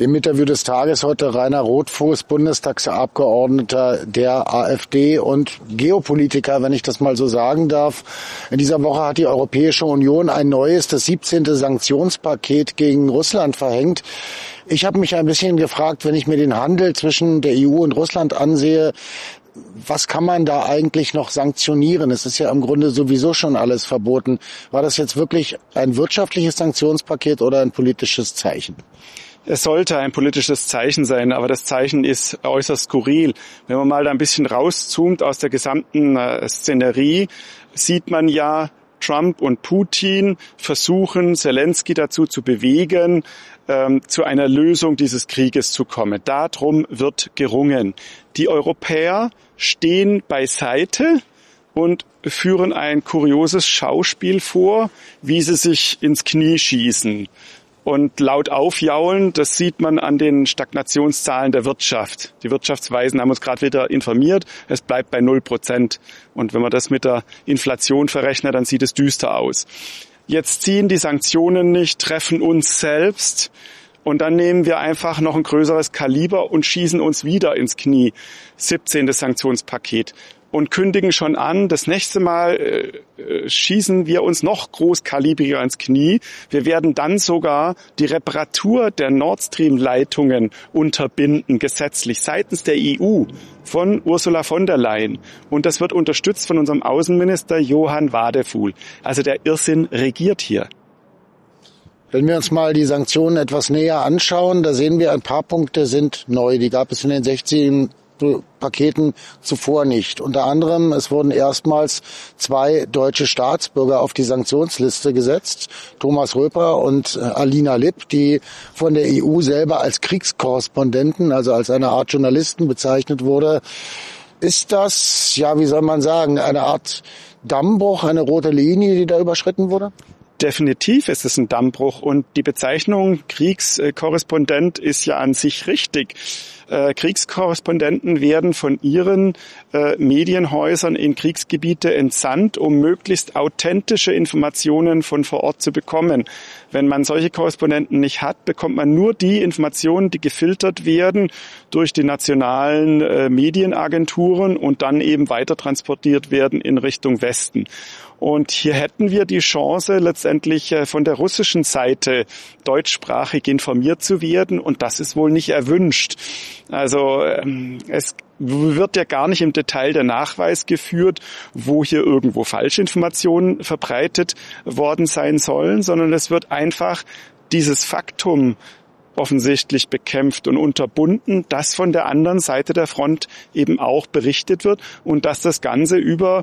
Im Interview des Tages heute Rainer Rothfuß, Bundestagsabgeordneter der AfD und Geopolitiker, wenn ich das mal so sagen darf. In dieser Woche hat die Europäische Union ein neues, das 17. Sanktionspaket gegen Russland verhängt. Ich habe mich ein bisschen gefragt, wenn ich mir den Handel zwischen der EU und Russland ansehe, was kann man da eigentlich noch sanktionieren? Es ist ja im Grunde sowieso schon alles verboten. War das jetzt wirklich ein wirtschaftliches Sanktionspaket oder ein politisches Zeichen? Es sollte ein politisches Zeichen sein, aber das Zeichen ist äußerst skurril. Wenn man mal da ein bisschen rauszoomt aus der gesamten Szenerie, sieht man ja, Trump und Putin versuchen, Zelensky dazu zu bewegen, zu einer Lösung dieses Krieges zu kommen. Darum wird gerungen. Die Europäer stehen beiseite und führen ein kurioses Schauspiel vor, wie sie sich ins Knie schießen. Und laut aufjaulen, das sieht man an den Stagnationszahlen der Wirtschaft. Die Wirtschaftsweisen haben uns gerade wieder informiert, es bleibt bei 0%. Und wenn man das mit der Inflation verrechnet, dann sieht es düster aus. Jetzt ziehen die Sanktionen nicht, treffen uns selbst und dann nehmen wir einfach noch ein größeres Kaliber und schießen uns wieder ins Knie. 17. Sanktionspaket. Und kündigen schon an, das nächste Mal schießen wir uns noch großkalibriger ins Knie. Wir werden dann sogar die Reparatur der Nord Stream-Leitungen unterbinden, gesetzlich, seitens der EU von Ursula von der Leyen. Und das wird unterstützt von unserem Außenminister Johann Wadefuhl. Also der Irrsinn regiert hier. Wenn wir uns mal die Sanktionen etwas näher anschauen, da sehen wir, ein paar Punkte sind neu. Die gab es in den 16 Paketen zuvor nicht. Unter anderem, es wurden erstmals 2 deutsche Staatsbürger auf die Sanktionsliste gesetzt, Thomas Röper und Alina Lipp, die von der EU selber als Kriegskorrespondenten, also als eine Art Journalisten bezeichnet wurde. Ist das, ja, wie soll man sagen, eine Art Dammbruch, eine rote Linie, die da überschritten wurde? Definitiv ist es ein Dammbruch und die Bezeichnung Kriegskorrespondent ist ja an sich richtig. Kriegskorrespondenten werden von ihren Medienhäusern in Kriegsgebiete entsandt, um möglichst authentische Informationen von vor Ort zu bekommen. Wenn man solche Korrespondenten nicht hat, bekommt man nur die Informationen, die gefiltert werden durch die nationalen Medienagenturen und dann eben weiter transportiert werden in Richtung Westen. Und hier hätten wir die Chance, letztendlich von der russischen Seite deutschsprachig informiert zu werden. Und das ist wohl nicht erwünscht. Also es wird ja gar nicht im Detail der Nachweis geführt, wo hier irgendwo Falschinformationen verbreitet worden sein sollen, sondern es wird einfach dieses Faktum offensichtlich bekämpft und unterbunden, dass von der anderen Seite der Front eben auch berichtet wird und dass das Ganze über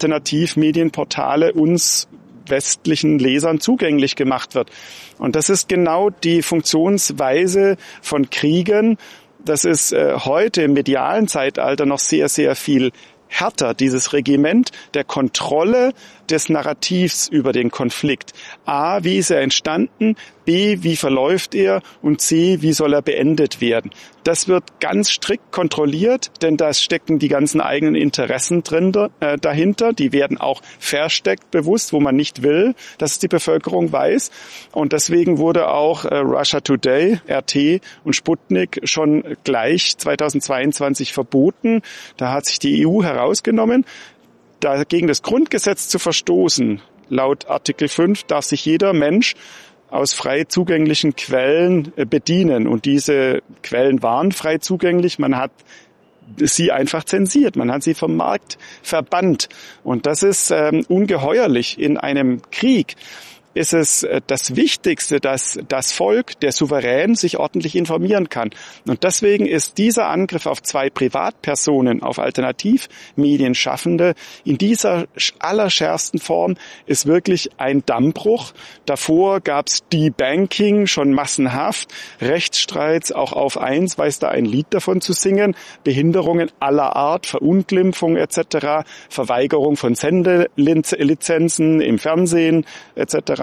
Alternativmedienportale uns westlichen Lesern zugänglich gemacht wird. Und das ist genau die Funktionsweise von Kriegen. Das ist heute im medialen Zeitalter noch sehr, sehr viel härter, dieses Regiment der Kontrolle des Narrativs über den Konflikt. A, wie ist er entstanden? B, wie verläuft er? Und C, wie soll er beendet werden? Das wird ganz strikt kontrolliert, denn da stecken die ganzen eigenen Interessen dahinter. Die werden auch versteckt bewusst, wo man nicht will, dass es die Bevölkerung weiß. Und deswegen wurde auch Russia Today, RT und Sputnik schon gleich 2022 verboten. Da hat sich die EU herausgenommen. Dagegen das Grundgesetz zu verstoßen, laut Artikel 5 darf sich jeder Mensch aus frei zugänglichen Quellen bedienen. Und diese Quellen waren frei zugänglich. Man hat sie einfach zensiert. Man hat sie vom Markt verbannt. Und das ist ungeheuerlich. In einem Krieg ist es das Wichtigste, dass das Volk, der Souverän, sich ordentlich informieren kann. Und deswegen ist dieser Angriff auf 2 Privatpersonen, auf Alternativmedienschaffende, in dieser allerschärfsten Form ist wirklich ein Dammbruch. Davor gab es Debanking schon massenhaft, Rechtsstreits, auch auf 1 weiß da ein Lied davon zu singen, Behinderungen aller Art, Verunglimpfung etc., Verweigerung von Sendelizenzen im Fernsehen etc.,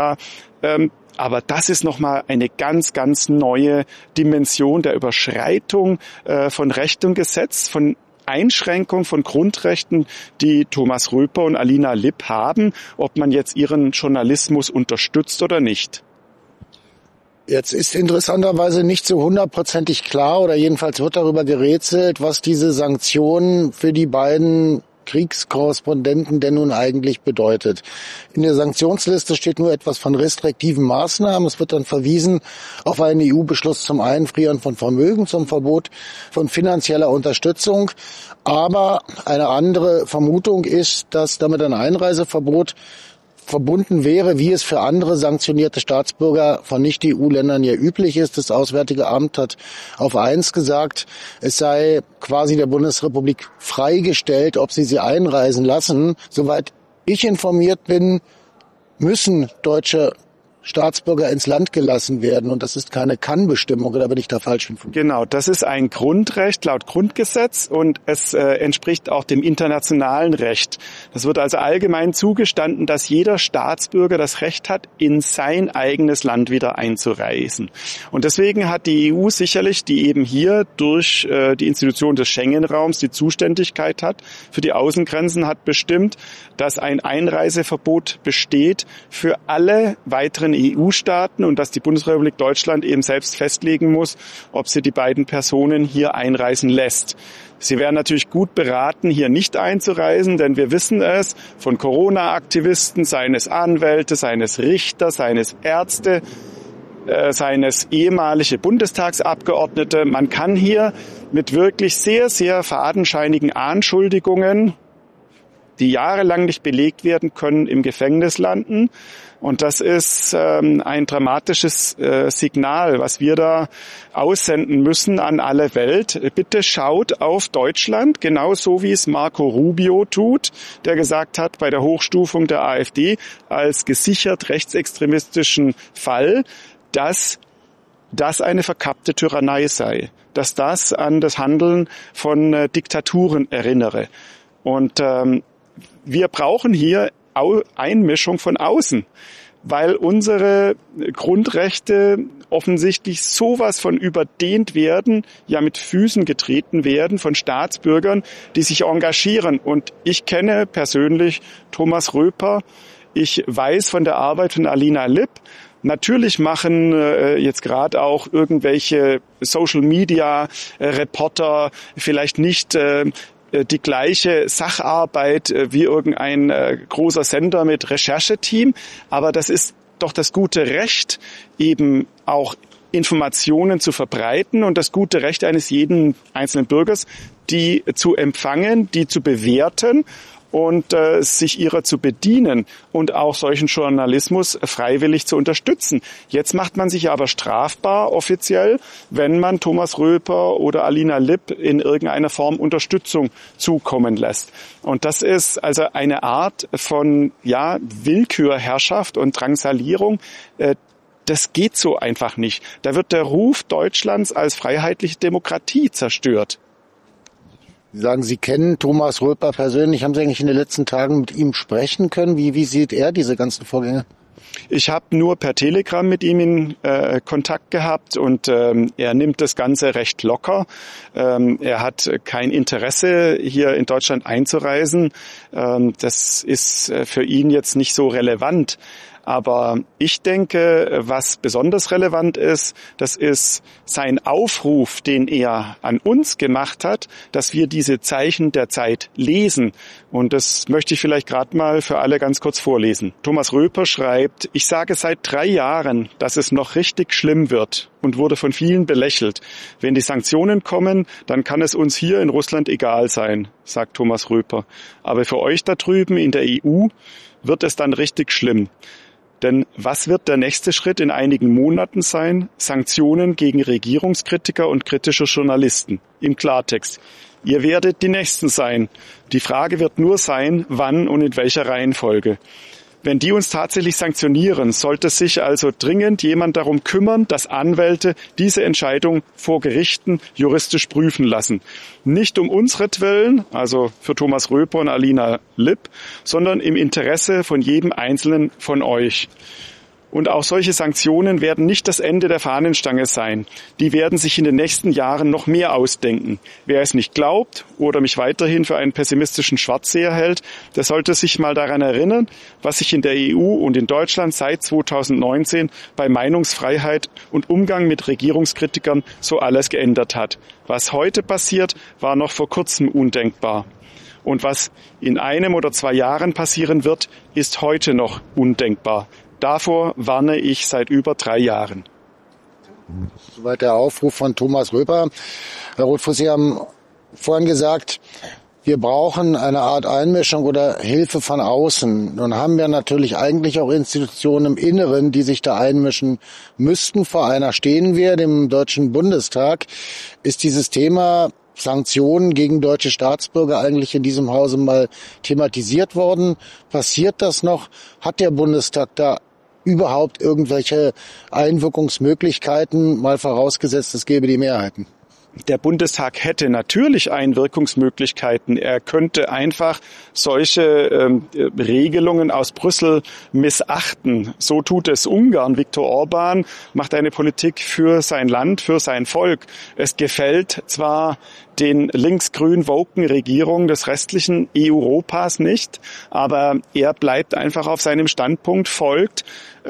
aber das ist nochmal eine ganz, ganz neue Dimension der Überschreitung von Recht und Gesetz, von Einschränkung von Grundrechten, die Thomas Röper und Alina Lipp haben, ob man jetzt ihren Journalismus unterstützt oder nicht. Jetzt ist interessanterweise nicht so hundertprozentig klar oder jedenfalls wird darüber gerätselt, was diese Sanktionen für die beiden Kriegskorrespondenten denn nun eigentlich bedeutet. In der Sanktionsliste steht nur etwas von restriktiven Maßnahmen. Es wird dann verwiesen auf einen EU-Beschluss zum Einfrieren von Vermögen, zum Verbot von finanzieller Unterstützung. Aber eine andere Vermutung ist, dass damit ein Einreiseverbot verbunden wäre, wie es für andere sanktionierte Staatsbürger von Nicht-EU-Ländern ja üblich ist. Das Auswärtige Amt hat auf eins gesagt, es sei quasi der Bundesrepublik freigestellt, ob sie einreisen lassen. Soweit ich informiert bin, müssen deutsche Staatsbürger ins Land gelassen werden. Und das ist keine Kann-Bestimmung, oder bin ich da falsch informiert? Genau, das ist ein Grundrecht laut Grundgesetz und es entspricht auch dem internationalen Recht. Das wird also allgemein zugestanden, dass jeder Staatsbürger das Recht hat, in sein eigenes Land wieder einzureisen. Und deswegen hat die EU sicherlich, die eben hier durch die Institution des Schengen-Raums die Zuständigkeit hat für die Außengrenzen, hat bestimmt, dass ein Einreiseverbot besteht für alle weiteren EU-Staaten und dass die Bundesrepublik Deutschland eben selbst festlegen muss, ob sie die beiden Personen hier einreisen lässt. Sie wären natürlich gut beraten, hier nicht einzureisen, denn wir wissen es von Corona-Aktivisten, seien es Anwälte, seien es Richter, seien es Ärzte, seines ehemalige Bundestagsabgeordnete. Man kann hier mit wirklich sehr, sehr fadenscheinigen Anschuldigungen, die jahrelang nicht belegt werden können, im Gefängnis landen. Und das ist ein dramatisches Signal, was wir da aussenden müssen an alle Welt. Bitte schaut auf Deutschland, genauso wie es Marco Rubio tut, der gesagt hat, bei der Hochstufung der AfD als gesichert rechtsextremistischen Fall, dass das eine verkappte Tyrannei sei, dass das an das Handeln von Diktaturen erinnere. Und wir brauchen hier Einmischung von außen, weil unsere Grundrechte offensichtlich sowas von überdehnt werden, ja mit Füßen getreten werden von Staatsbürgern, die sich engagieren. Und ich kenne persönlich Thomas Röper, ich weiß von der Arbeit von Alina Lipp. Natürlich machen jetzt gerade auch irgendwelche Social-Media-Reporter vielleicht nicht die gleiche Sacharbeit wie irgendein großer Sender mit Rechercheteam. Aber das ist doch das gute Recht, eben auch Informationen zu verbreiten und das gute Recht eines jeden einzelnen Bürgers, die zu empfangen, die zu bewerten und sich ihrer zu bedienen und auch solchen Journalismus freiwillig zu unterstützen. Jetzt macht man sich aber strafbar offiziell, wenn man Thomas Röper oder Alina Lipp in irgendeiner Form Unterstützung zukommen lässt. Und das ist also eine Art von Willkürherrschaft und Drangsalierung. Das geht so einfach nicht. Da wird der Ruf Deutschlands als freiheitliche Demokratie zerstört. Sie sagen, Sie kennen Thomas Röper persönlich. Haben Sie eigentlich in den letzten Tagen mit ihm sprechen können? Wie sieht er diese ganzen Vorgänge? Ich habe nur per Telegram mit ihm in Kontakt gehabt und er nimmt das Ganze recht locker. Er hat kein Interesse, hier in Deutschland einzureisen. Das ist für ihn jetzt nicht so relevant. Aber ich denke, was besonders relevant ist, das ist sein Aufruf, den er an uns gemacht hat, dass wir diese Zeichen der Zeit lesen. Und das möchte ich vielleicht gerade mal für alle ganz kurz vorlesen. Thomas Röper schreibt, ich sage seit 3 Jahren, dass es noch richtig schlimm wird und wurde von vielen belächelt. Wenn die Sanktionen kommen, dann kann es uns hier in Russland egal sein, sagt Thomas Röper. Aber für euch da drüben in der EU wird es dann richtig schlimm. Denn was wird der nächste Schritt in einigen Monaten sein? Sanktionen gegen Regierungskritiker und kritische Journalisten. Im Klartext. Ihr werdet die Nächsten sein. Die Frage wird nur sein, wann und in welcher Reihenfolge. Wenn die uns tatsächlich sanktionieren, sollte sich also dringend jemand darum kümmern, dass Anwälte diese Entscheidung vor Gerichten juristisch prüfen lassen. Nicht um unsretwillen, also für Thomas Röper und Alina Lipp, sondern im Interesse von jedem Einzelnen von euch. Und auch solche Sanktionen werden nicht das Ende der Fahnenstange sein. Die werden sich in den nächsten Jahren noch mehr ausdenken. Wer es nicht glaubt oder mich weiterhin für einen pessimistischen Schwarzseher hält, der sollte sich mal daran erinnern, was sich in der EU und in Deutschland seit 2019 bei Meinungsfreiheit und Umgang mit Regierungskritikern so alles geändert hat. Was heute passiert, war noch vor kurzem undenkbar. Und was in 1 oder 2 Jahren passieren wird, ist heute noch undenkbar. Davor warne ich seit über 3 Jahren. Soweit der Aufruf von Thomas Röper. Herr Rothfuss, Sie haben vorhin gesagt, wir brauchen eine Art Einmischung oder Hilfe von außen. Nun haben wir natürlich eigentlich auch Institutionen im Inneren, die sich da einmischen müssten. Vor einer stehen wir, dem Deutschen Bundestag. Ist dieses Thema Sanktionen gegen deutsche Staatsbürger eigentlich in diesem Hause mal thematisiert worden? Passiert das noch? Hat der Bundestag da überhaupt irgendwelche Einwirkungsmöglichkeiten, mal vorausgesetzt, es gäbe die Mehrheiten? Der Bundestag hätte natürlich Einwirkungsmöglichkeiten. Er könnte einfach solche Regelungen aus Brüssel missachten. So tut es Ungarn. Viktor Orban macht eine Politik für sein Land, für sein Volk. Es gefällt zwar den linksgrün-woken Regierungen des restlichen Europas nicht, aber er bleibt einfach auf seinem Standpunkt, folgt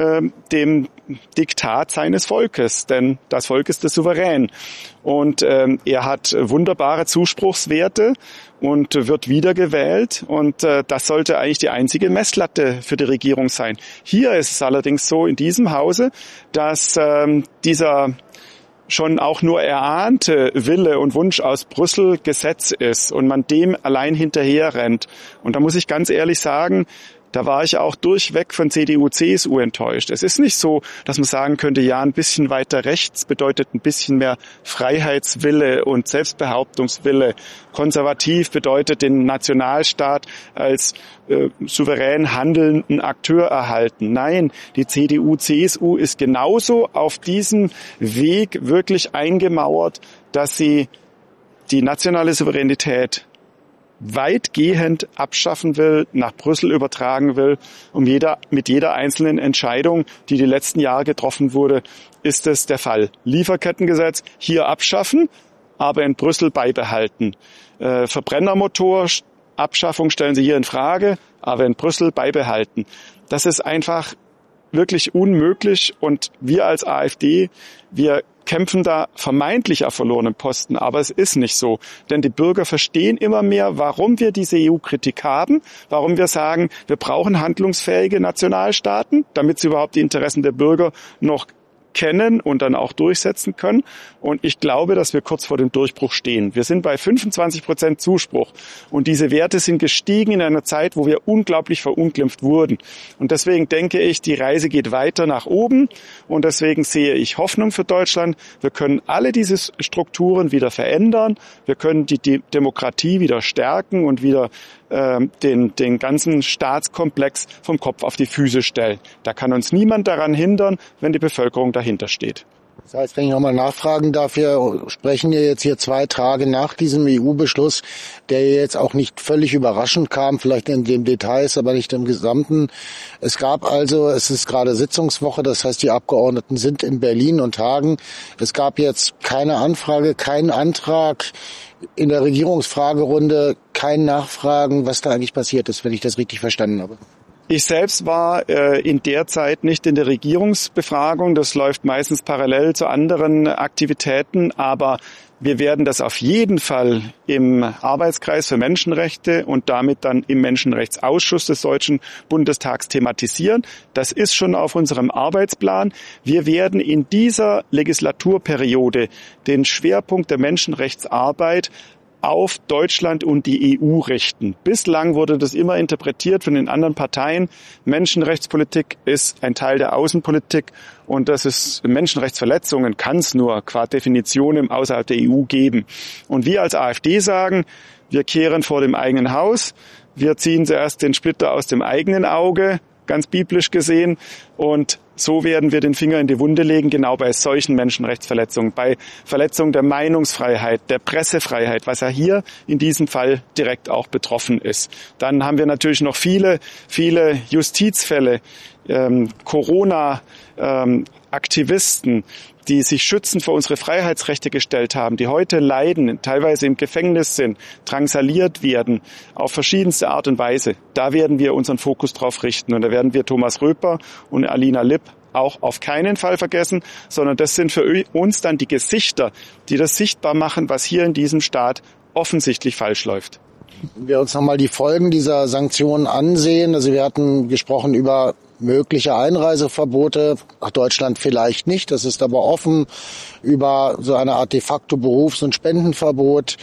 dem Diktat seines Volkes, denn das Volk ist der Souverän. Und er hat wunderbare Zuspruchswerte und wird wiedergewählt. Und das sollte eigentlich die einzige Messlatte für die Regierung sein. Hier ist es allerdings so in diesem Hause, dass dieser schon auch nur erahnte Wille und Wunsch aus Brüssel Gesetz ist und man dem allein hinterher rennt. Und da muss ich ganz ehrlich sagen, da war ich auch durchweg von CDU, CSU enttäuscht. Es ist nicht so, dass man sagen könnte, ja, ein bisschen weiter rechts bedeutet ein bisschen mehr Freiheitswille und Selbstbehauptungswille. Konservativ bedeutet den Nationalstaat als souverän handelnden Akteur erhalten. Nein, die CDU, CSU ist genauso auf diesem Weg wirklich eingemauert, dass sie die nationale Souveränität weitgehend abschaffen will, nach Brüssel übertragen will. Und mit jeder einzelnen Entscheidung, die letzten Jahre getroffen wurde, ist es der Fall. Lieferkettengesetz hier abschaffen, aber in Brüssel beibehalten. Verbrennermotor, Abschaffung stellen sie hier in Frage, aber in Brüssel beibehalten. Das ist einfach wirklich unmöglich und wir als AfD, wir kämpfen da vermeintlich auf verlorenen Posten, aber es ist nicht so. Denn die Bürger verstehen immer mehr, warum wir diese EU-Kritik haben, warum wir sagen, wir brauchen handlungsfähige Nationalstaaten, damit sie überhaupt die Interessen der Bürger noch kennen und dann auch durchsetzen können. Und ich glaube, dass wir kurz vor dem Durchbruch stehen. Wir sind bei 25% Zuspruch. Und diese Werte sind gestiegen in einer Zeit, wo wir unglaublich verunglimpft wurden. Und deswegen denke ich, die Reise geht weiter nach oben. Und deswegen sehe ich Hoffnung für Deutschland. Wir können alle diese Strukturen wieder verändern. Wir können die Demokratie wieder stärken und wieder den ganzen Staatskomplex vom Kopf auf die Füße stellen. Da kann uns niemand daran hindern, wenn die Bevölkerung dahinter steht. Das heißt, wenn ich nochmal nachfragen darf, wir sprechen ja jetzt hier 2 Tage nach diesem EU-Beschluss, der jetzt auch nicht völlig überraschend kam, vielleicht in den Details, aber nicht im Gesamten. Es ist gerade Sitzungswoche, das heißt, die Abgeordneten sind in Berlin und tagen. Es gab jetzt keine Anfrage, keinen Antrag in der Regierungsfragerunde, kein Nachfragen, was da eigentlich passiert ist, wenn ich das richtig verstanden habe. Ich selbst war in der Zeit nicht in der Regierungsbefragung. Das läuft meistens parallel zu anderen Aktivitäten. Aber wir werden das auf jeden Fall im Arbeitskreis für Menschenrechte und damit dann im Menschenrechtsausschuss des Deutschen Bundestags thematisieren. Das ist schon auf unserem Arbeitsplan. Wir werden in dieser Legislaturperiode den Schwerpunkt der Menschenrechtsarbeit auf Deutschland und die EU richten. Bislang wurde das immer interpretiert von den anderen Parteien. Menschenrechtspolitik ist ein Teil der Außenpolitik und das ist Menschenrechtsverletzungen kann es nur qua Definition außerhalb der EU geben. Und wir als AfD sagen, wir kehren vor dem eigenen Haus, wir ziehen zuerst den Splitter aus dem eigenen Auge ganz biblisch gesehen. Und so werden wir den Finger in die Wunde legen, genau bei solchen Menschenrechtsverletzungen, bei Verletzung der Meinungsfreiheit, der Pressefreiheit, was ja hier in diesem Fall direkt auch betroffen ist. Dann haben wir natürlich noch viele Justizfälle, Corona-Aktivisten, die sich schützend vor unsere Freiheitsrechte gestellt haben, die heute leiden, teilweise im Gefängnis sind, drangsaliert werden, auf verschiedenste Art und Weise. Da werden wir unseren Fokus drauf richten. Und da werden wir Thomas Röper und Alina Lipp auch auf keinen Fall vergessen, sondern das sind für uns dann die Gesichter, die das sichtbar machen, was hier in diesem Staat offensichtlich falsch läuft. Wenn wir uns nochmal die Folgen dieser Sanktionen ansehen, also wir hatten gesprochen über mögliche Einreiseverbote, nach Deutschland vielleicht nicht, das ist aber offen, über so eine Art de facto Berufs- und Spendenverbot.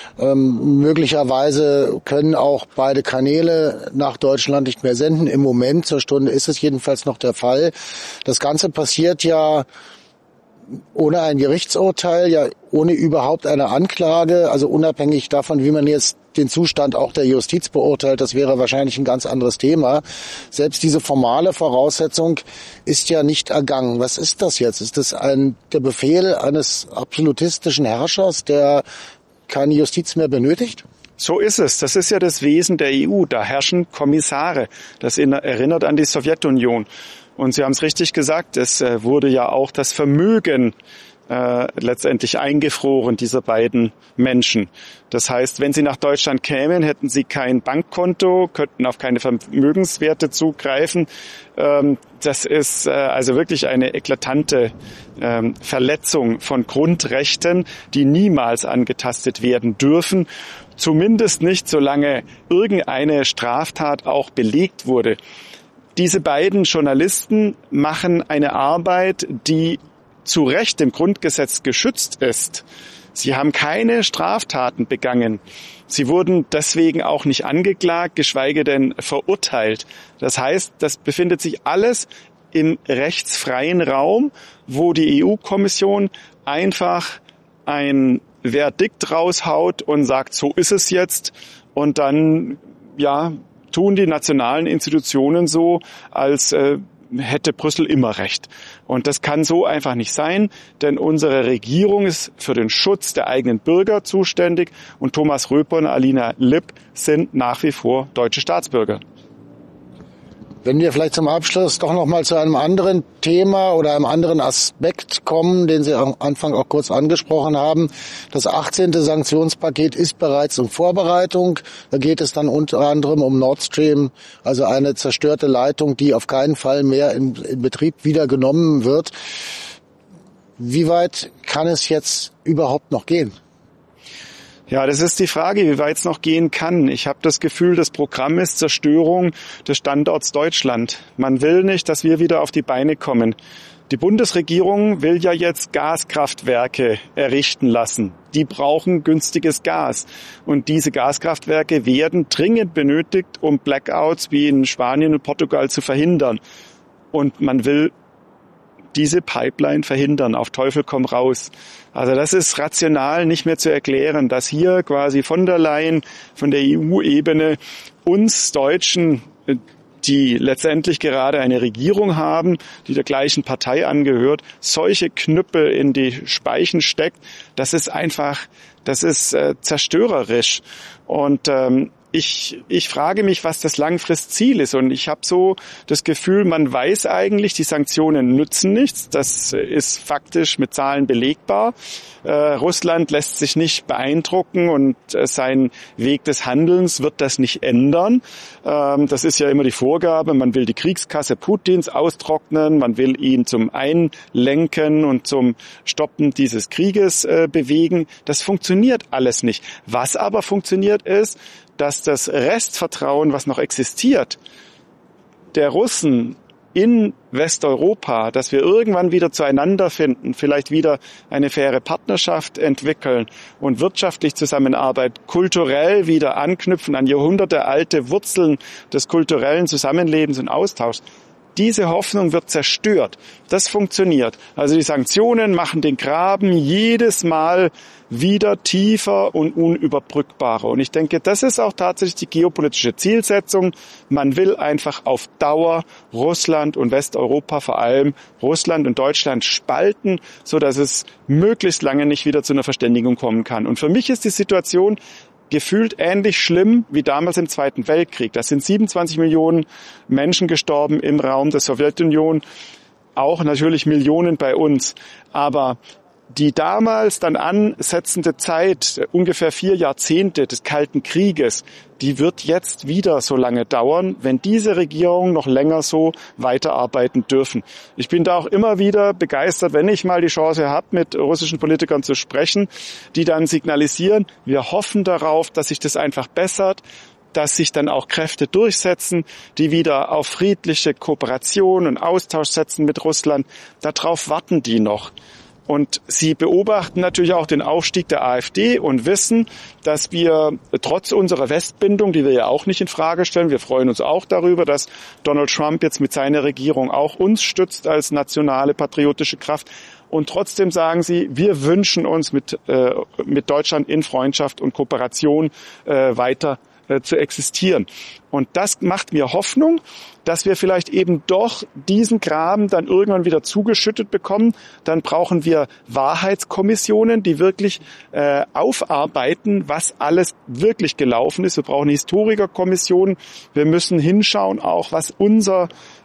Möglicherweise können auch beide Kanäle nach Deutschland nicht mehr senden. Im Moment zur Stunde ist es jedenfalls noch der Fall. Das Ganze passiert ja ohne ein Gerichtsurteil, ja ohne überhaupt eine Anklage, also unabhängig davon, wie man jetzt den Zustand auch der Justiz beurteilt, das wäre wahrscheinlich ein ganz anderes Thema. Selbst diese formale Voraussetzung ist ja nicht ergangen. Was ist das jetzt? Ist das der Befehl eines absolutistischen Herrschers, der keine Justiz mehr benötigt? So ist es. Das ist ja das Wesen der EU. Da herrschen Kommissare. Das erinnert an die Sowjetunion. Und Sie haben es richtig gesagt, es wurde ja auch das Vermögen letztendlich eingefroren, dieser beiden Menschen. Das heißt, wenn sie nach Deutschland kämen, hätten sie kein Bankkonto, könnten auf keine Vermögenswerte zugreifen. Das ist also wirklich eine eklatante Verletzung von Grundrechten, die niemals angetastet werden dürfen. Zumindest nicht, solange irgendeine Straftat auch belegt wurde. Diese beiden Journalisten machen eine Arbeit, die zu Recht im Grundgesetz geschützt ist. Sie haben keine Straftaten begangen. Sie wurden deswegen auch nicht angeklagt, geschweige denn verurteilt. Das heißt, das befindet sich alles im rechtsfreien Raum, wo die EU-Kommission einfach ein Verdikt raushaut und sagt, so ist es jetzt. Und dann, tun die nationalen Institutionen so, als hätte Brüssel immer recht. Und das kann so einfach nicht sein, denn unsere Regierung ist für den Schutz der eigenen Bürger zuständig und Thomas Röper und Alina Lipp sind nach wie vor deutsche Staatsbürger. Wenn wir vielleicht zum Abschluss doch noch mal zu einem anderen Thema oder einem anderen Aspekt kommen, den Sie am Anfang auch kurz angesprochen haben. Das 18. Sanktionspaket ist bereits in Vorbereitung. Da geht es dann unter anderem um Nord Stream, also eine zerstörte Leitung, die auf keinen Fall mehr in Betrieb wieder genommen wird. Wie weit kann es jetzt überhaupt noch gehen? Ja, das ist die Frage, wie weit es noch gehen kann. Ich habe das Gefühl, das Programm ist Zerstörung des Standorts Deutschland. Man will nicht, dass wir wieder auf die Beine kommen. Die Bundesregierung will ja jetzt Gaskraftwerke errichten lassen. Die brauchen günstiges Gas. Und diese Gaskraftwerke werden dringend benötigt, um Blackouts wie in Spanien und Portugal zu verhindern. Und man will diese Pipeline verhindern, auf Teufel komm raus. Also das ist rational nicht mehr zu erklären, dass hier quasi von der Leyen, von der EU-Ebene uns Deutschen, die letztendlich gerade eine Regierung haben, die der gleichen Partei angehört, solche Knüppel in die Speichen steckt. Das ist zerstörerisch. Und ich frage mich, was das Langfristziel ist. Und ich habe so das Gefühl, man weiß eigentlich, die Sanktionen nützen nichts. Das ist faktisch mit Zahlen belegbar. Russland lässt sich nicht beeindrucken und sein Weg des Handelns wird das nicht ändern. Das ist ja immer die Vorgabe. Man will die Kriegskasse Putins austrocknen. Man will ihn zum Einlenken und zum Stoppen dieses Krieges bewegen. Das funktioniert alles nicht. Was aber funktioniert ist, dass das Restvertrauen, was noch existiert, der Russen in Westeuropa, dass wir irgendwann wieder zueinander finden, vielleicht wieder eine faire Partnerschaft entwickeln und wirtschaftlich zusammenarbeiten, kulturell wieder anknüpfen an jahrhundertealte Wurzeln des kulturellen Zusammenlebens und Austauschs. diese Hoffnung wird zerstört. Das funktioniert. Also die Sanktionen machen den Graben jedes Mal wieder tiefer und unüberbrückbarer. Und ich denke, das ist auch tatsächlich die geopolitische Zielsetzung. Man will einfach auf Dauer Russland und Westeuropa, vor allem Russland und Deutschland, spalten, so dass es möglichst lange nicht wieder zu einer Verständigung kommen kann. Und für mich ist die Situation gefühlt ähnlich schlimm wie damals im Zweiten Weltkrieg. Da sind 27 Millionen Menschen gestorben im Raum der Sowjetunion, auch natürlich Millionen bei uns. Aber die damals dann ansetzende Zeit, ungefähr 4 Jahrzehnte des Kalten Krieges, die wird jetzt wieder so lange dauern, wenn diese Regierungen noch länger so weiterarbeiten dürfen. Ich bin da auch immer wieder begeistert, wenn ich mal die Chance habe, mit russischen Politikern zu sprechen, die dann signalisieren, wir hoffen darauf, dass sich das einfach bessert, dass sich dann auch Kräfte durchsetzen, die wieder auf friedliche Kooperation und Austausch setzen mit Russland. Darauf warten die noch. Und sie beobachten natürlich auch den Aufstieg der AfD und wissen, dass wir trotz unserer Westbindung, die wir ja auch nicht in Frage stellen, wir freuen uns auch darüber, dass Donald Trump jetzt mit seiner Regierung auch uns stützt als nationale patriotische Kraft. Und trotzdem sagen sie, wir wünschen uns mit Deutschland in Freundschaft und Kooperation weiter zu existieren. Und das macht mir Hoffnung, dass wir vielleicht eben doch diesen Graben dann irgendwann wieder zugeschüttet bekommen. Dann brauchen wir Wahrheitskommissionen, die wirklich aufarbeiten, was alles wirklich gelaufen ist. Wir brauchen Historikerkommissionen. Wir müssen hinschauen auch, was unsere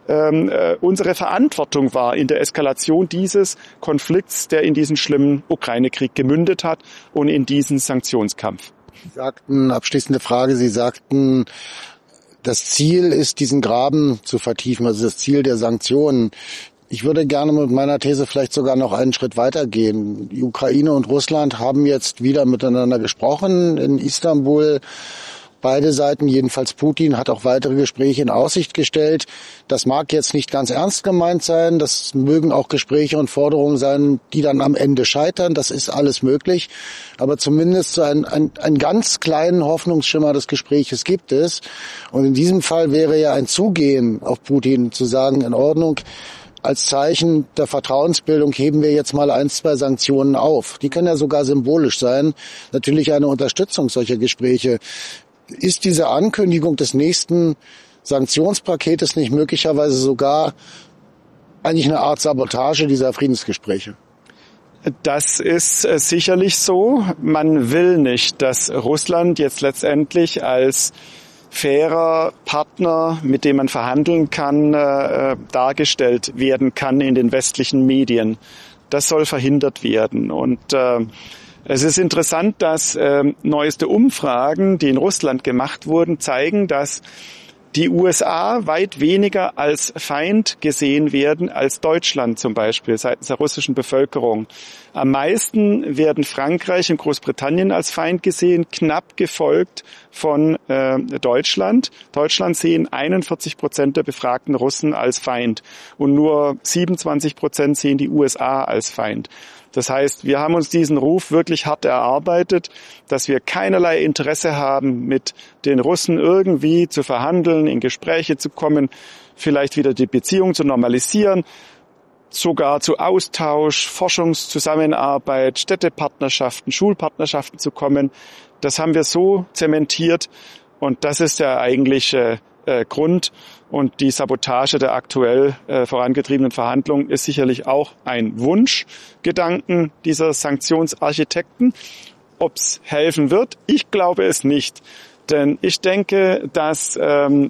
Verantwortung war in der Eskalation dieses Konflikts, der in diesen schlimmen Ukraine-Krieg gemündet hat und in diesen Sanktionskampf. Sie sagten, abschließende Frage, Sie sagten, das Ziel ist, diesen Graben zu vertiefen, also das Ziel der Sanktionen. Ich würde gerne mit meiner These vielleicht sogar noch einen Schritt weitergehen. Die Ukraine und Russland haben jetzt wieder miteinander gesprochen in Istanbul. Beide Seiten, jedenfalls Putin, hat auch weitere Gespräche in Aussicht gestellt. Das mag jetzt nicht ganz ernst gemeint sein. Das mögen auch Gespräche und Forderungen sein, die dann am Ende scheitern. Das ist alles möglich. Aber zumindest so einen ganz kleinen Hoffnungsschimmer des Gespräches gibt es. Und in diesem Fall wäre ja ein Zugehen auf Putin zu sagen, in Ordnung, als Zeichen der Vertrauensbildung heben wir jetzt mal 1, 2 Sanktionen auf. Die können ja sogar symbolisch sein. Natürlich eine Unterstützung solcher Gespräche. Ist diese Ankündigung des nächsten Sanktionspaketes nicht möglicherweise sogar eigentlich eine Art Sabotage dieser Friedensgespräche? Das ist sicherlich so. Man will nicht, dass Russland jetzt letztendlich als fairer Partner, mit dem man verhandeln kann, dargestellt werden kann in den westlichen Medien. Das soll verhindert werden. Und es ist interessant, dass neueste Umfragen, die in Russland gemacht wurden, zeigen, dass die USA weit weniger als Feind gesehen werden als Deutschland zum Beispiel seitens der russischen Bevölkerung. Am meisten werden Frankreich und Großbritannien als Feind gesehen, knapp gefolgt von Deutschland. Deutschland sehen 41% der befragten Russen als Feind und nur 27% sehen die USA als Feind. Das heißt, wir haben uns diesen Ruf wirklich hart erarbeitet, dass wir keinerlei Interesse haben, mit den Russen irgendwie zu verhandeln, in Gespräche zu kommen, vielleicht wieder die Beziehung zu normalisieren, sogar zu Austausch, Forschungszusammenarbeit, Städtepartnerschaften, Schulpartnerschaften zu kommen. Das haben wir so zementiert und das ist der eigentliche Grund. Und die Sabotage der aktuell vorangetriebenen Verhandlungen ist sicherlich auch ein Wunschgedanken dieser Sanktionsarchitekten. Ob es helfen wird, ich glaube es nicht. Denn ich denke, dass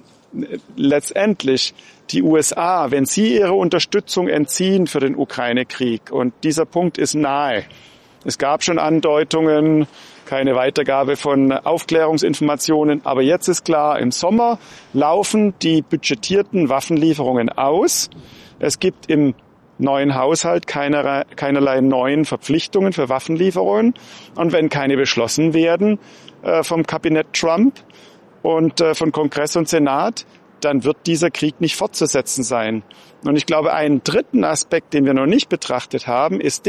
letztendlich die USA, wenn sie ihre Unterstützung entziehen für den Ukraine-Krieg, und dieser Punkt ist nahe. Es gab schon Andeutungen, keine Weitergabe von Aufklärungsinformationen. Aber jetzt ist klar, im Sommer laufen die budgetierten Waffenlieferungen aus. Es gibt im neuen Haushalt keinerlei neuen Verpflichtungen für Waffenlieferungen. Und wenn keine beschlossen werden vom Kabinett Trump und von Kongress und Senat, dann wird dieser Krieg nicht fortzusetzen sein. Und ich glaube, einen dritten Aspekt, den wir noch nicht betrachtet haben, ist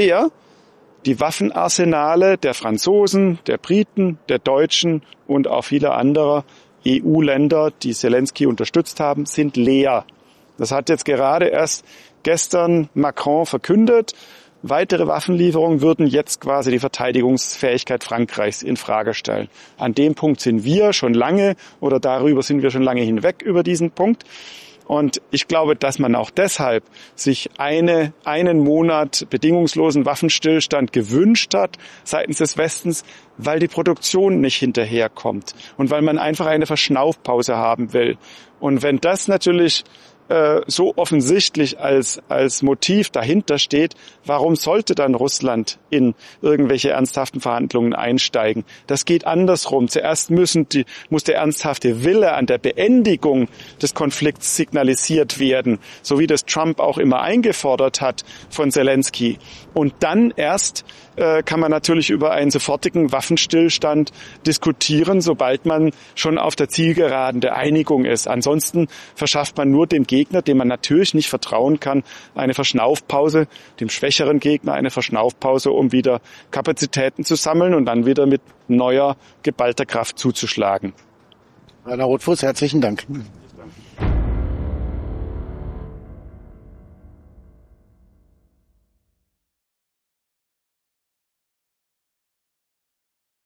die Waffenarsenale der Franzosen, der Briten, der Deutschen und auch vieler anderer EU-Länder, die Zelensky unterstützt haben, sind leer. Das hat jetzt gerade erst gestern Macron verkündet. Weitere Waffenlieferungen würden jetzt quasi die Verteidigungsfähigkeit Frankreichs in Frage stellen. An dem Punkt sind wir schon lange oder darüber sind wir schon lange hinweg über diesen Punkt. Und ich glaube, dass man auch deshalb sich einen Monat bedingungslosen Waffenstillstand gewünscht hat seitens des Westens, weil die Produktion nicht hinterherkommt und weil man einfach eine Verschnaufpause haben will. Und wenn das natürlich so offensichtlich als Motiv dahinter steht, warum sollte dann Russland in irgendwelche ernsthaften Verhandlungen einsteigen? Das geht andersrum. Zuerst muss der ernsthafte Wille an der Beendigung des Konflikts signalisiert werden, so wie das Trump auch immer eingefordert hat von Zelensky. Und dann erst kann man natürlich über einen sofortigen Waffenstillstand diskutieren, sobald man schon auf der Zielgeraden der Einigung ist. Ansonsten verschafft man nur dem Gegner, dem man natürlich nicht vertrauen kann, eine Verschnaufpause, dem schwächeren Gegner eine Verschnaufpause, um wieder Kapazitäten zu sammeln und dann wieder mit neuer, geballter Kraft zuzuschlagen. Rainer Rothfuss, herzlichen Dank.